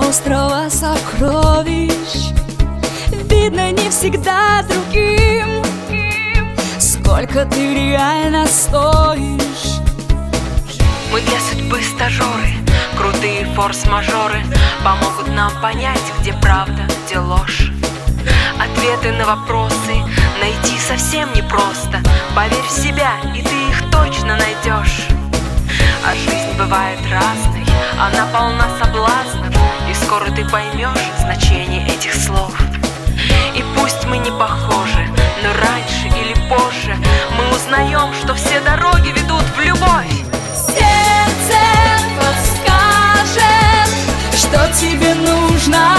острова сокровищ видно не всегда другим, сколько ты реально стоишь. Мы для судьбы стажеры, крутые форс-мажоры помогут нам понять, где правда, где ложь. Ответы на вопросы найти совсем непросто. Поверь в себя, и ты их точно найдешь. А жизнь бывает разной, она полна соблазнов, и скоро ты поймешь значение этих слов. И пусть мы не похожи, но раньше или позже мы узнаем, что все дороги ведут в любовь. Сердце подскажет, что тебе нужно.